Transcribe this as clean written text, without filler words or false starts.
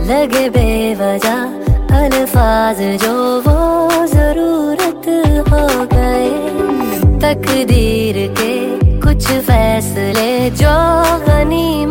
लगे बेवजह अल्फाज जो वो जरूरत हो गए। तकदीर के कुछ फैसले जो गनीमत